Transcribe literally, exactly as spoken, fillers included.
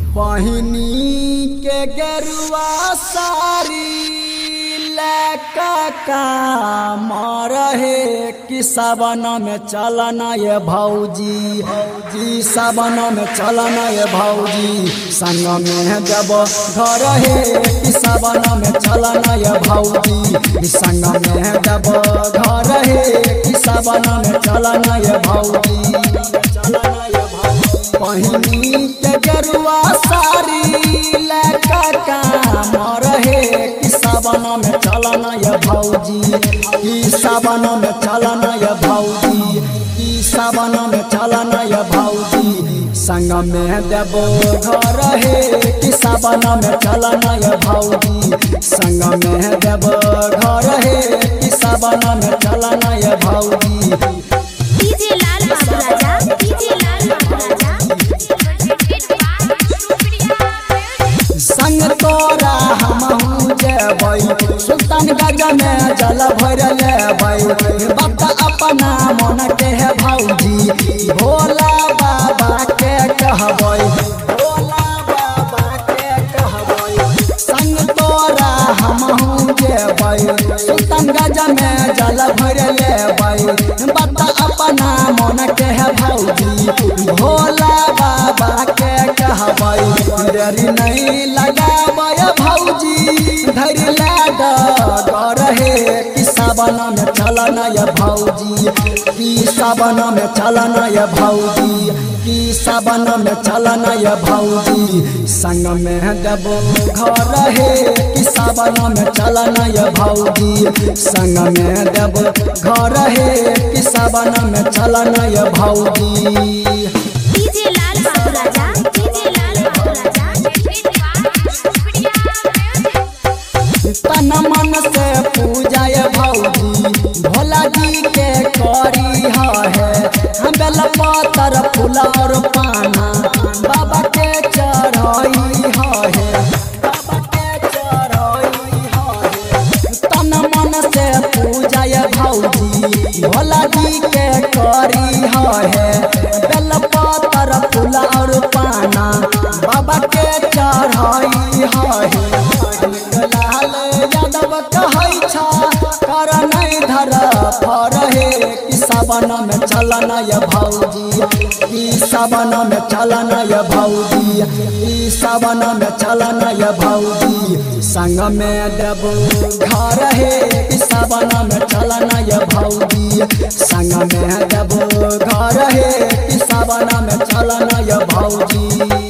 बहिनी के गेरुआ सारी का मरहे कि सावन में चलना ये भौजी भौजी सावन में चलना ये भौजी संग में जब घर है कि सावन में चलना ये भौजी संग में जब घर है कि सावन में चलना ये भौजी चलना ये भौजी बहिनी के गेरुआ सारी लका का मरहे कि सावन में चलना ये भौजी कि सावन में चलना ये भौजी कि सावन में चलना ये भौजी संग में देवो घर है कि सावन में चलना ये भौजी संग में देवो घर है कि सावन में चलना ये भौजी। डीजे लाल बाबू राजा डीजे लाल बाबू राजा संग तोरा हमहू जेबै सुल्तानगंज में जल भर लेबै बात अपना मन के है भौजी भोला बाबा के कहबै भोला बाबा के कहबै संग तोरा हमहू जेबै सुल्तानगंज में जल भर लेबै बात अपना मन के है भौजी भोला बाबा के कहबै देरी नहीं लगाबै भौजी धैर्य लागा कर है कि सावन में चलना ये भौजी कि सावन में चलना ये भौजी कि सावन में चलना ये भौजी संग में देवो घर है कि सावन में चलना ये भौजी संग में देवो घर है कि सावन में चलना ये भौजी। डीजे लाल बाबू राजा डीजे लाल बाबू राजा तन मन से पूजा ये भौजी भोला जी के करी है हम बेल पतर फूल और पाना बाबा के चढ़ाई है बाबा के चढ़ाई है तन मन से पूजा ये भौजी भोला जी के करी है बेल पतर फूल और पाना बाबा के चढ़ाई है लाल यादव कहै छा कर नहीं धर फर है कि सावन में चलना ये भौजी कि सावन में चलना ये भौजी कि सावन में चलना ये भौजी संग में देवो घर है कि सावन में चलना ये भौजी संग में देवो घर है कि सावन में चलना ये भौजी।